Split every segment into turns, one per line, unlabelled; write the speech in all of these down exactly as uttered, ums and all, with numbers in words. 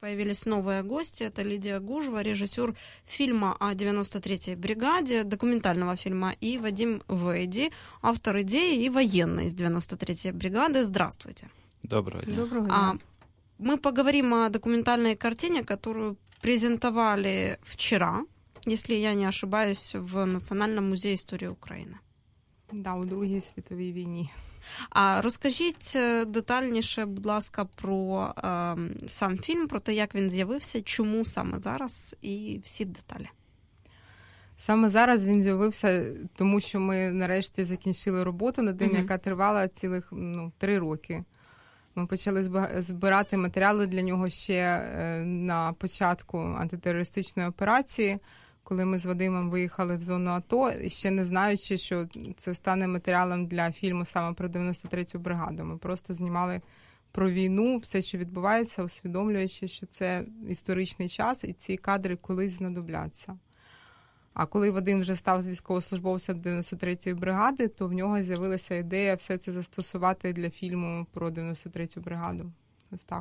появились новые гости. Это Лидия Гужва, режиссер фильма о девяносто третьей бригаде, документального фильма, и Вадим Вейди, автор идеи и военный из девяносто третьей бригады. Здравствуйте.
Доброго дня.
Доброго дня.
А, мы поговорим о документальной картине, которую презентовали вчера, если я не ошибаюсь, в Національному музеї історії України.
Да, у Другій світовій війні.
А розкажіть детальніше, будь ласка, про е, сам фільм, про те, як він з'явився, чому саме зараз і всі деталі.
Саме зараз він з'явився, тому що ми нарешті закінчили роботу над ним, mm-hmm. яка тривала цілих ну, три роки. Ми почали збирати матеріали для нього ще на початку антитерористичної операції, коли ми з Вадимом виїхали в зону АТО, і ще не знаючи, що це стане матеріалом для фільму саме про дев'яносто третю бригаду. Ми просто знімали про війну, все, що відбувається, усвідомлюючи, що це історичний час, і ці кадри колись знадобляться. А коли Вадим вже став військовослужбовцем дев'яносто третьої бригади, то в нього з'явилася ідея все це застосувати для фільму про дев'яносто третю бригаду. Ось так.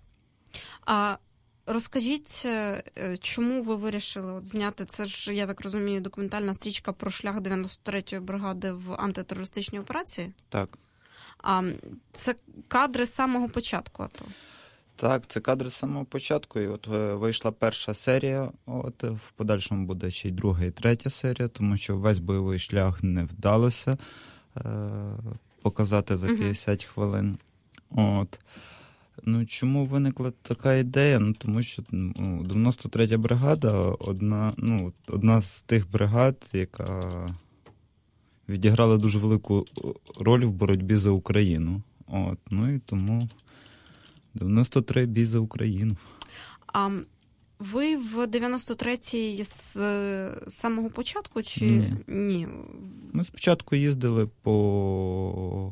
А розкажіть, чому ви вирішили от зняти, це ж, я так розумію, документальна стрічка про шлях дев'яносто третьої бригади в антитерористичній операції?
Так.
А це кадри з самого початку АТО?
Так, це кадри з самого початку, і от вийшла перша серія, от в подальшому буде ще й друга і третя серія, тому що весь бойовий шлях не вдалося е- показати за п'ятдесят uh-huh. хвилин. От. Ну, чому виникла така ідея? Ну, тому що ну, дев'яносто третя бригада одна, ну, одна з тих бригад, яка відіграла дуже велику роль в боротьбі за Україну. От. Ну і тому дев'яносто три бій за Україну.
А ви в дев'яносто третій з самого початку чи
ні?
Ні.
Ми спочатку їздили по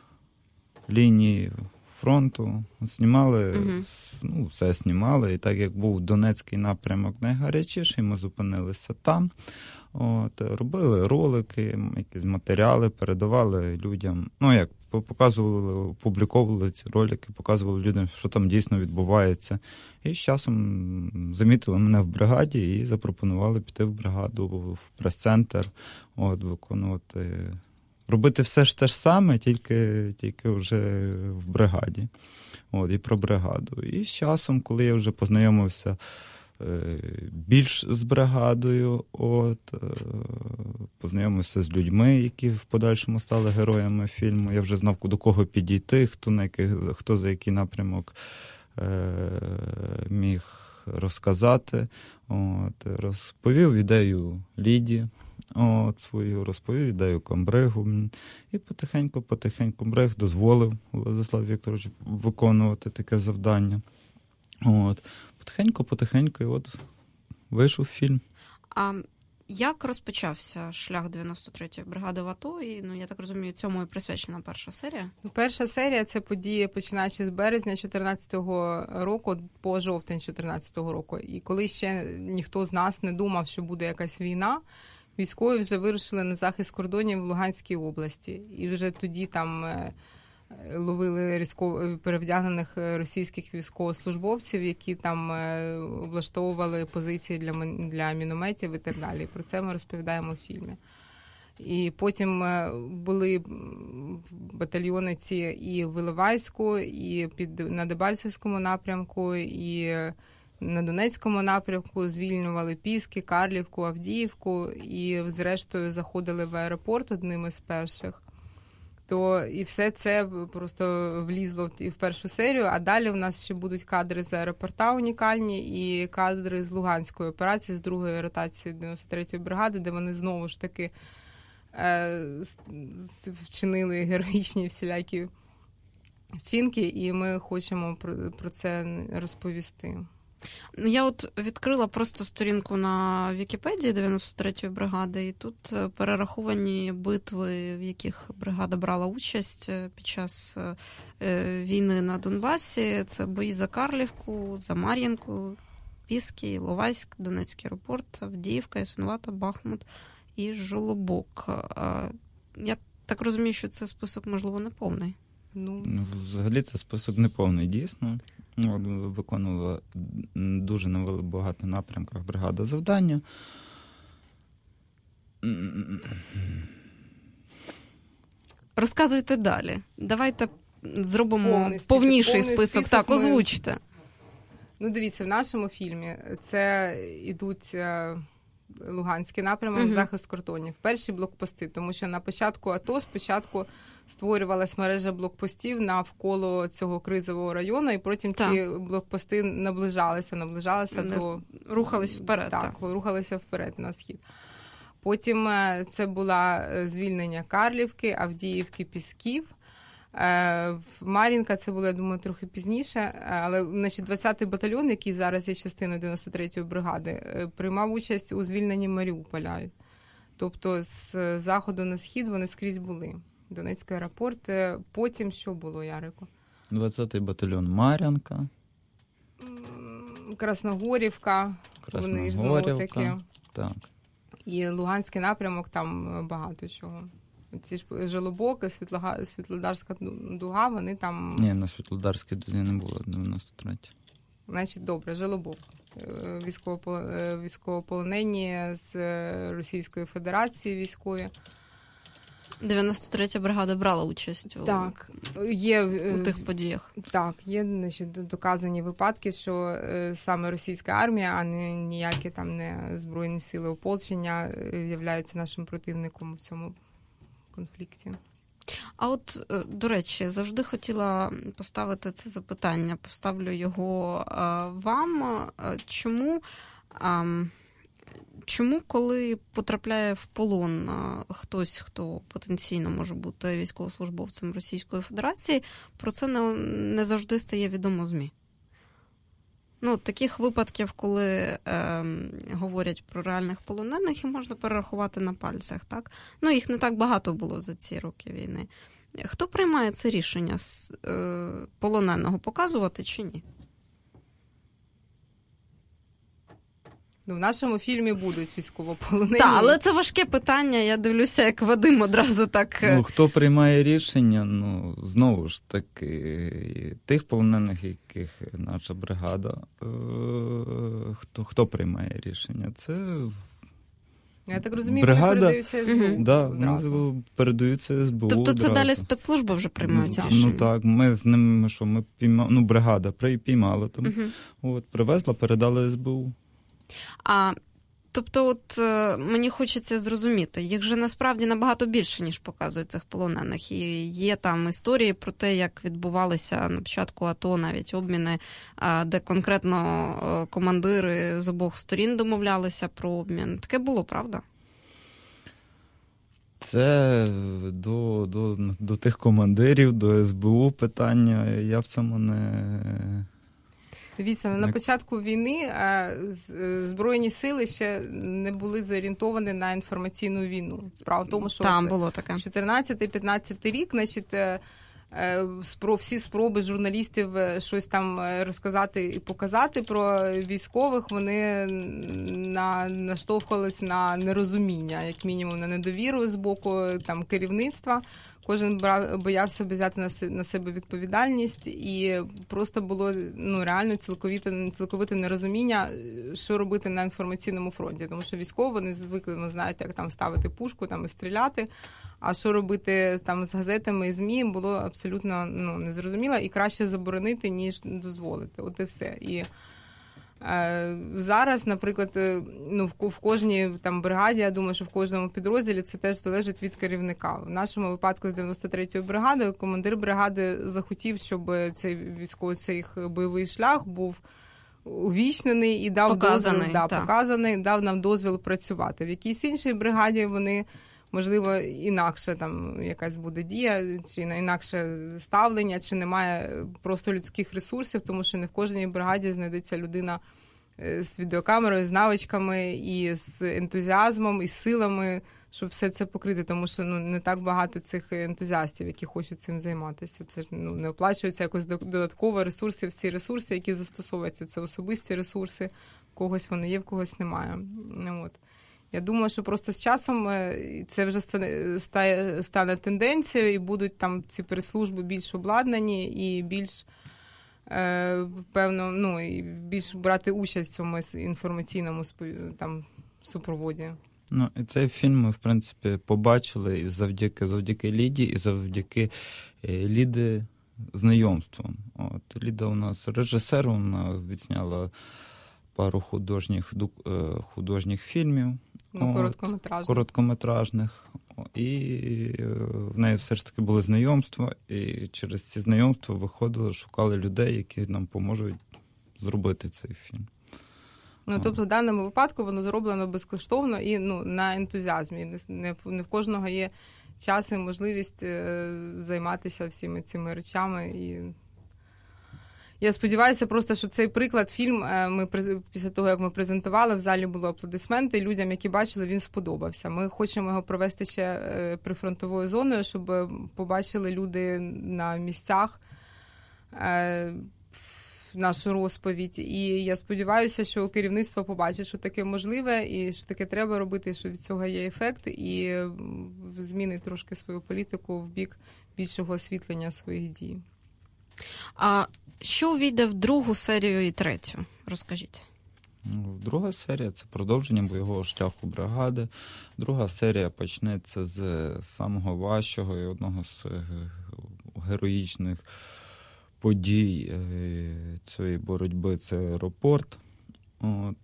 лінії фронту, знімали, угу. ну, все знімали, і так як був Донецький напрямок найгарячіший, ми зупинилися там. От, робили ролики, якісь матеріали, передавали людям, ну як, показували, публіковували ці ролики, показували людям, що там дійсно відбувається. І з часом замітили мене в бригаді і запропонували піти в бригаду, в прес-центр, от, виконувати, робити все ж те ж саме, тільки, тільки вже в бригаді. От, і про бригаду. І з часом, коли я вже познайомився більш з бригадою, от, познайомився з людьми, які в подальшому стали героями фільму. Я вже знав, до кого підійти, хто, на який, хто за який напрямок е, міг розказати. От, розповів ідею Ліді, от, свою, розповів ідею Комбригу. І потихеньку-потихеньку Комбриг дозволив Владиславу Вікторовичу виконувати таке завдання. От. Потихеньку-потихеньку, і от вийшов фільм.
А як розпочався шлях дев'яносто третьої бригади в АТО? І, ну, я так розумію, цьому і присвячена перша серія?
Перша серія – це події, починаючи з березня чотирнадцятого року по жовтень чотирнадцятого року. І коли ще ніхто з нас не думав, що буде якась війна, військові вже вирушили на захист кордонів в Луганській області. І вже тоді там ловили різко перевдягнених російських військовослужбовців, які там облаштовували позиції для, для мінометів і так далі. Про це ми розповідаємо в фільмі. І потім були батальйони ці і в Іловайську, і під, на Дебальцевському напрямку, і на Донецькому напрямку, звільнювали Піски, Карлівку, Авдіївку, і зрештою заходили в аеропорт одним із перших. То і все це просто влізло в першу серію, а далі в нас ще будуть кадри з аеропорта унікальні і кадри з Луганської операції, з другої ротації дев'яносто третьої бригади, де вони знову ж таки е, вчинили героїчні всілякі вчинки, і ми хочемо про, про це розповісти.
Ну, я от відкрила просто сторінку на Вікіпедії дев'яносто третьої бригади, і тут перераховані битви, в яких бригада брала участь під час війни на Донбасі. Це бої за Карлівку, за Мар'їнку, Піски, Іловайськ, Донецький аеропорт, Авдіївка, Ясинувата, Бахмут і Жолобок. Я так розумію, що це список, можливо, не повний.
Ну, взагалі це список не повний, дійсно. виконувала дуже на багато напрямках бригада завдання.
Розказуйте далі. Давайте зробимо
повний список,
повніший
повний
список.
список
Так,
ми...
озвучте.
Ну, дивіться, в нашому фільмі це ідуть Луганський напрямок, uh-huh. захист кордонів. Перші блокпости, тому що на початку АТО спочатку створювалась мережа блокпостів навколо цього кризового району, і потім так. ці блокпости наближалися, наближалися
Не...
до...
Рухались вперед.
Так, так, рухалися вперед на схід. Потім це було звільнення Карлівки, Авдіївки, Пісків. Мар'їнка, це було, я думаю, трохи пізніше, але значить, двадцятий батальйон, який зараз є частиною дев'яносто третьої бригади, приймав участь у звільненні Маріуполя. Тобто з заходу на схід вони скрізь були. Донецький аеропорт. Потім що було, Ярику?
двадцятий батальйон Мар'їнка.
Красногорівка.
Красногорівка, так.
І Луганський напрямок, там багато чого. Ці ж Жолобоки, Світлога... Світлодарська дуга, вони там...
Ні, на Світлодарській дузі не було, дев'яносто третій.
Значить, добре, Жолобок. Військово... Військовополонені з Російської Федерації військові.
дев'яносто третя бригада брала участь у,
так, є,
у тих подіях.
Так, є, значить, доказані випадки, що саме російська армія, а не ніякі там не Збройні сили ополчення являються нашим противником в цьому конфлікті.
А от, до речі, завжди хотіла поставити це запитання, поставлю його вам. Чому, чому коли потрапляє в полон хтось, хто потенційно може бути військовослужбовцем Російської Федерації, про це не, не завжди стає відомо ЗМІ? Ну, таких випадків, коли е, говорять про реальних полонених, і можна перерахувати на пальцях, так? Ну, їх не так багато було за ці роки війни. Хто приймає це рішення з е, полоненого, показувати чи ні?
Ну, в нашому фільмі будуть військовополонені.
Так, але це важке питання, я дивлюся, як Вадим одразу так...
Ну, хто приймає рішення, ну, знову ж таки, тих полонених, яких наша бригада, е- хто, хто приймає рішення? Це...
Я так розумію,
бригада,
вони передаються ес бе у.
Угу. Да, вони передаються ес бе у.
Тобто
одразу.
це далі спецслужби вже приймають
ну,
рішення?
Ну так, ми з ними, що ми піймали, ну, бригада піймала там, угу. от, привезла, передали ес бе у.
А, тобто, от мені хочеться зрозуміти, їх же насправді набагато більше, ніж показують цих полонених. І є там історії про те, як відбувалися на початку АТО навіть обміни, де конкретно командири з обох сторін домовлялися про обмін. Таке було, правда?
Це до, до, до тих командирів, до ес бе у питання. Я в цьому не...
Дивіться, на початку війни Збройні сили ще не були зорієнтовані на інформаційну війну. Справа в тому, що
там було таке.
чотирнадцятий-п'ятнадцятий рік, значить, всі спроби журналістів щось там розказати і показати про військових, вони на, наштовхувалися на нерозуміння, як мінімум на недовіру з боку там керівництва. Кожен боявся взяти на себе відповідальність, і просто було ну реально цілковите, цілковите нерозуміння, що робити на інформаційному фронті. Тому що військові, вони звикли, вони знають, як там ставити пушку там, і стріляти, а що робити там з газетами і ЗМІ було абсолютно ну, незрозуміло, і краще заборонити, ніж дозволити. От і все. І зараз, наприклад, ну, в кожній там бригаді, я думаю, що в кожному підрозділі це теж залежить від керівника. В нашому випадку з дев'яносто третьою бригадою командир бригади захотів, щоб цей військовий цей бойовий шлях був увічнений і дав
показаний,
дозвіл, да, показаний, дав нам дозвіл працювати. В якійсь іншій бригаді вони, можливо, інакше там якась буде дія, чи інакше ставлення, чи немає просто людських ресурсів, тому що не в кожній бригаді знайдеться людина з відеокамерою, з навичками і з ентузіазмом, і з силами, щоб все це покрити, тому що ну, не так багато цих ентузіастів, які хочуть цим займатися. Це ж ну, не оплачується якось додатково ресурси, всі ресурси, які застосовуються, це особисті ресурси, в когось вони є, в когось немає. Ну, от. Я думаю, що просто з часом це вже стане, стане тенденцією, і будуть там ці прес-служби більш обладнані і більш певно, ну, і більш брати участь в цьому інформаційному там супроводі.
Ну, і цей фільм ми, в принципі, побачили і завдяки, завдяки Ліді, і завдяки е, Ліди знайомством. От, Ліда у нас режисер, вона відзняла пару художніх, е, художніх фільмів.
Ну, короткометражних.
Короткометражних. І в неї все ж таки були знайомства, і через ці знайомства виходили, шукали людей, які нам поможуть зробити цей фільм.
Ну, тобто, в даному випадку воно зроблено безкоштовно і ну, на ентузіазмі. Не, не, не в кожного є час і можливість е, займатися всіми цими речами. І я сподіваюся просто, що цей приклад, фільм, ми після того, як ми презентували, в залі були аплодисменти, людям, які бачили, він сподобався. Ми хочемо його провести ще прифронтовою зоною, щоб побачили люди на місцях нашу розповідь. І я сподіваюся, що керівництво побачить, що таке можливе, і що таке треба робити, що від цього є ефект, і змінить трошки свою політику в бік більшого освітлення своїх дій.
А що увійде в другу серію і третю? Розкажіть.
Друга серія – це продовження бойового шляху бригади. Друга серія почнеться з самого важчого і одного з героїчних подій цієї боротьби – це аеропорт. От.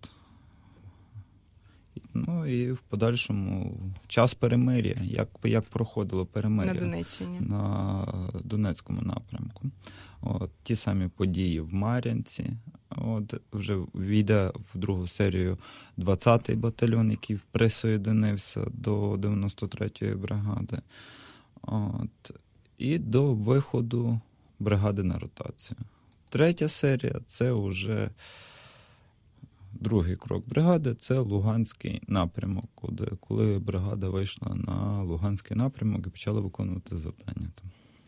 Ну і в подальшому час перемир'я, як, як проходило перемир'я
на Донеччині,
на Донецькому напрямку. От, ті самі події в Мар'янці. От, вже війде в другу серію двадцятий батальйон, який присоєдинився до дев'яносто третьої бригади. От, і до виходу бригади на ротацію. Третя серія – це вже другий крок бригади – це Луганський напрямок, куди, коли бригада вийшла на Луганський напрямок і почала виконувати завдання там.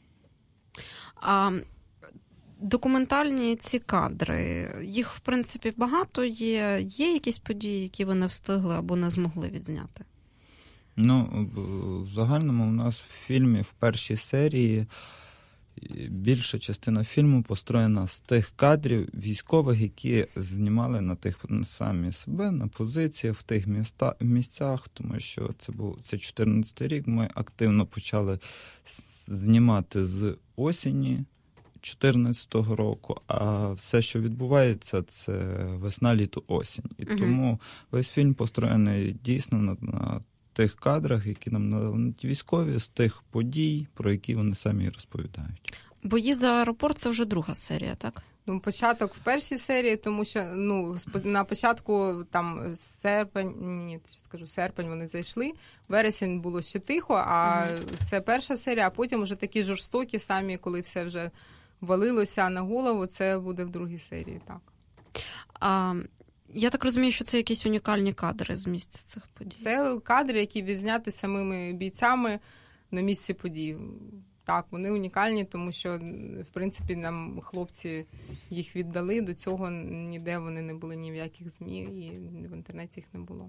А документальні ці кадри, їх, в принципі, багато є. Є якісь події, які ви не встигли або не змогли відзняти?
Ну, в загальному у нас в фільмі в першій серії більша частина фільму построєна з тих кадрів військових, які знімали на тих самі себе, на позиціях, в тих міста, місцях, тому що це був це чотирнадцятий рік, ми активно почали знімати з осені чотирнадцятого року, а все, що відбувається, це весна, літо, осінь. І угу. тому весь фільм построєний дійсно на, на тих кадрах, які нам надали військові, з тих подій, про які вони самі розповідають.
Бої за аеропорт – це вже друга серія, так?
Ну, початок в першій серії, тому що ну на початку там серпень, ні, що скажу, серпень вони зайшли, вересень було ще тихо, а mm-hmm. це перша серія, а потім вже такі жорстокі самі, коли все вже валилося на голову, це буде в другій серії, так.
А, я так розумію, що це якісь унікальні кадри з місця цих подій?
Це кадри, які відзняті самими бійцями на місці подій. Так, вони унікальні, тому що, в принципі, нам хлопці їх віддали, до цього ніде вони не були ні в яких ЗМІ, і в інтернеті їх не було.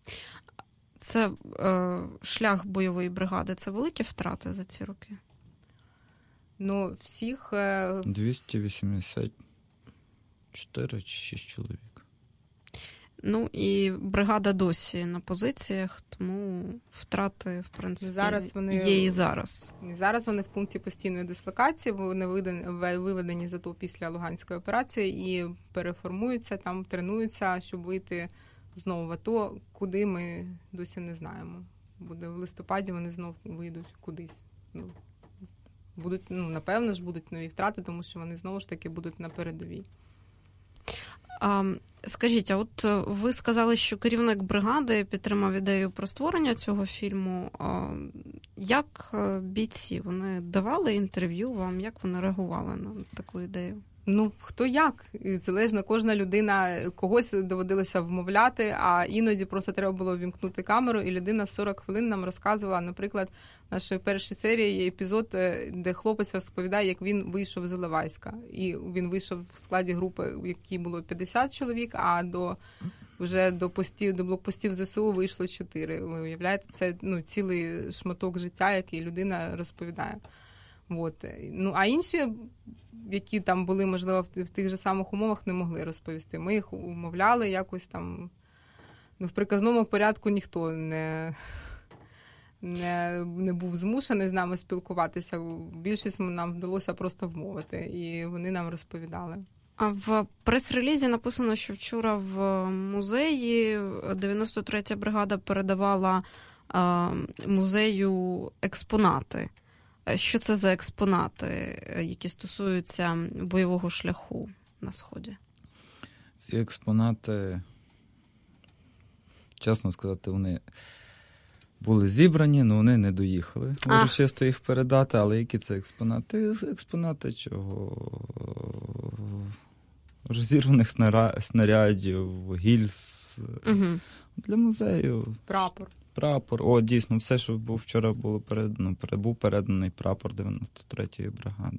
Це е, шлях бойової бригади, це великі втрати за ці роки?
Ну, всіх... Е...
двісті вісімдесят чотири чи шість чоловік.
Ну, і бригада досі на позиціях, тому втрати, в принципі, зараз вони, є і зараз.
Зараз вони в пункті постійної дислокації, вони виведені зато після Луганської операції і переформуються, там тренуються, щоб вийти знову в АТО, куди ми досі не знаємо. Буде в листопаді, вони знову вийдуть кудись. Ну, будуть, ну, напевно ж, будуть нові втрати, тому що вони знову ж таки будуть на передовій.
А, скажіть, а от ви сказали, що керівник бригади підтримав ідею про створення цього фільму. А, як бійці? Вони давали інтерв'ю вам? Як вони реагували на таку ідею?
Ну, хто як. Залежно, кожна людина, когось доводилося вмовляти, а іноді просто треба було вімкнути камеру, і людина сорок хвилин нам розказувала, наприклад, в нашій першій серії є епізод, де хлопець розповідає, як він вийшов з Іловайська. І він вийшов в складі групи, в якій було п'ятдесят чоловік, а до вже до постів, до блокпостів ЗСУ вийшло чотири. Ви уявляєте, це ну, цілий шматок життя, який людина розповідає. От. Ну, а інші, які там були, можливо, в, в тих же самих умовах, не могли розповісти. Ми їх умовляли якось там. Ну, в приказному порядку ніхто не, не, не був змушений з нами спілкуватися. Більшість нам вдалося просто вмовити, і вони нам розповідали.
А в прес-релізі написано, що вчора в музеї дев'яносто третя бригада передавала а, музею експонати. Що це за експонати, які стосуються бойового шляху на Сході?
Ці експонати, чесно сказати, вони були зібрані, але вони не доїхали урочисто їх передати. Але які це експонати? Експонати чого? Розірваних снарядів, гільз.
Угу.
Для музею.
Прапор.
Прапор. О, дійсно, все, що був вчора було передано, був переданий прапор дев'яносто третьої бригади.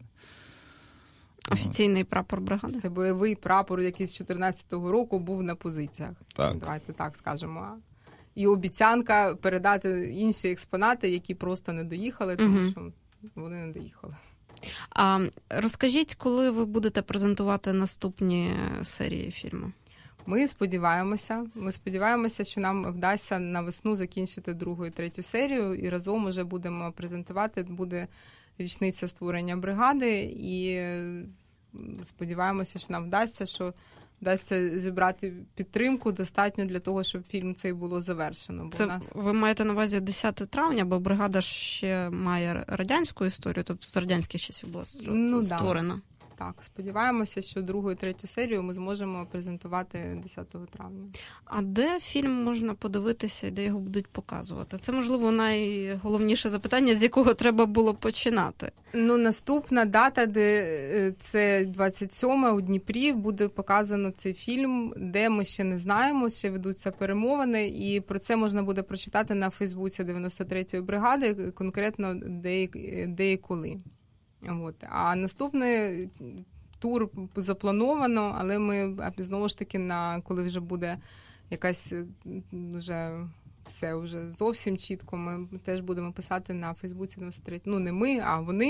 Офіційний прапор бригади?
Це бойовий прапор, який з чотирнадцятого року був на позиціях.
Так.
Давайте так скажемо. І обіцянка передати інші експонати, які просто не доїхали, тому угу. що вони не доїхали.
А розкажіть, коли ви будете презентувати наступні серії фільму?
Ми сподіваємося, ми сподіваємося, що нам вдасться на весну закінчити другу і третю серію, і разом уже будемо презентувати, буде річниця створення бригади, і сподіваємося, що нам вдасться, що вдасться зібрати підтримку достатньо для того, щоб фільм цей було завершено. Бо
Це
нас...
ви маєте на увазі десяте травня, бо бригада ще має радянську історію, тобто з радянських часів була
ну,
створена.
Да. Так, сподіваємося, що другу і третю серію ми зможемо презентувати десятого травня.
А де фільм можна подивитися і де його будуть показувати? Це, можливо, найголовніше запитання, з якого треба було починати.
Ну, наступна дата, де це двадцять сьоме у Дніпрі, буде показано цей фільм, де ми ще не знаємо, ще ведуться перемовини, і про це можна буде прочитати на Фейсбуці дев'яносто третьої бригади, конкретно де, де і коли. От. А наступний тур заплановано, але ми знову ж таки, на коли вже буде якась вже все вже зовсім чітко, ми теж будемо писати на Фейсбуці дев'яносто третій. Ну, не ми, а вони.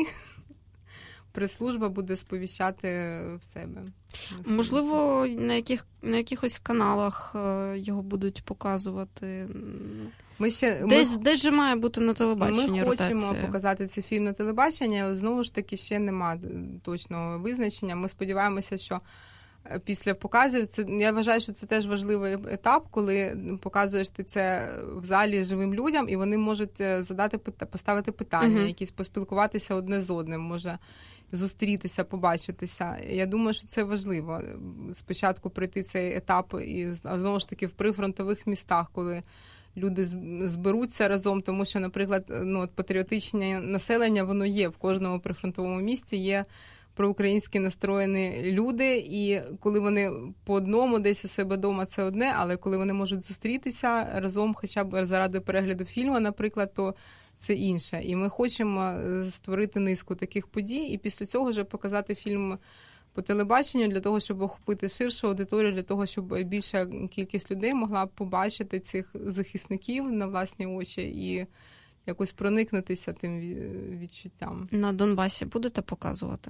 Прес-служба буде сповіщати в себе.
Можливо, на яких на якихось каналах його будуть показувати.
Ми ще
десь,
ми,
десь же має бути на телебаченні
Ми
ротація.
хочемо показати цей фільм на телебаченні, але знову ж таки ще немає точного визначення. Ми сподіваємося, що після показів, це, я вважаю, що це теж важливий етап, коли показуєш ти це в залі живим людям, і вони можуть задати, поставити питання, uh-huh. якісь поспілкуватися одне з одним, може зустрітися, побачитися. Я думаю, що це важливо. Спочатку пройти цей етап, і знову ж таки в прифронтових містах, коли люди зберуться разом, тому що, наприклад, ну, от патріотичне населення, воно є в кожному прифронтовому місті, є проукраїнські настроєні люди, і коли вони по одному десь у себе вдома, це одне, але коли вони можуть зустрітися разом хоча б заради перегляду фільму, наприклад, то це інше. І ми хочемо створити низку таких подій, і після цього вже показати фільм по телебаченню для того, щоб охопити ширшу аудиторію, для того, щоб більша кількість людей могла побачити цих захисників на власні очі і якось проникнутися тим відчуттям.
На Донбасі будете показувати?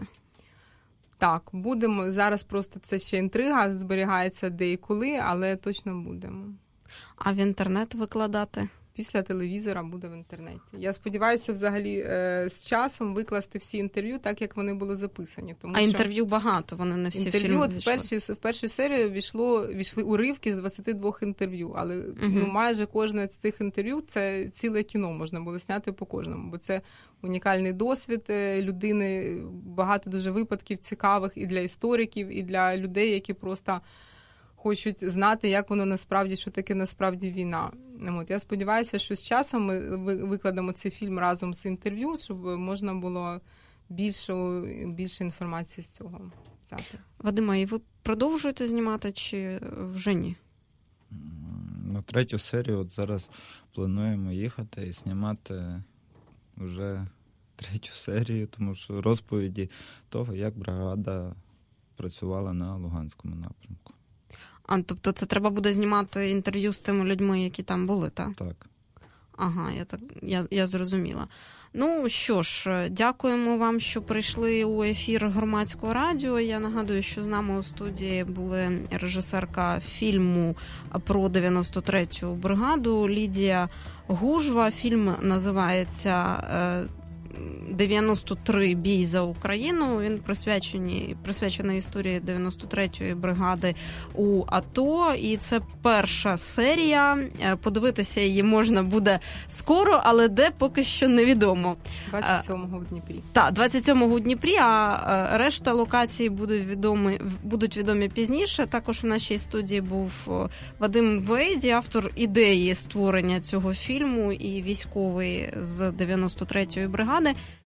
Так, будемо. Зараз просто це ще інтрига, зберігається де і коли, але точно будемо.
А в інтернет викладати?
Після телевізора буде в інтернеті. Я сподіваюся, взагалі, з часом викласти всі інтерв'ю так, як вони були записані. Тому
а
що
інтерв'ю багато, вони не всі
інтерв'ю,
фільми
от в першій, в першу серію війшло, війшли уривки з двадцяти двох інтерв'ю, але угу. ну, майже кожне з цих інтерв'ю – це ціле кіно, можна було зняти по кожному, бо це унікальний досвід людини, багато дуже випадків цікавих і для істориків, і для людей, які просто хочуть знати, як воно насправді, що таке насправді війна. От, я сподіваюся, що з часом ми викладемо цей фільм разом з інтерв'ю, щоб можна було більше, більше інформації з цього взяти.
Вадиме, і ви продовжуєте знімати чи вже ні?
На третю серію от зараз плануємо їхати і знімати вже третю серію, тому що розповіді того, як бригада працювала на Луганському напрямку.
А, тобто це треба буде знімати інтерв'ю з тими людьми, які там були, так?
Так.
Ага, я так я, я зрозуміла. Ну що ж, дякуємо вам, що прийшли у ефір Громадського радіо. Я нагадую, що з нами у студії були режисерка фільму про дев'яносто третю бригаду Лідія Гужва. Фільм називається дев'яносто три бій за Україну. Він присвячений, присвячений історії дев'яносто третьої бригади у АТО. І це перша серія. Подивитися її можна буде скоро, але де поки що невідомо.
двадцять сьомого в Дніпрі.
Так, двадцять сьомого у Дніпрі, а решта локацій будуть відомі, будуть відомі пізніше. Також в нашій студії був Вадим Вейді, автор ідеї створення цього фільму і військовий з дев'яносто третьої бригади.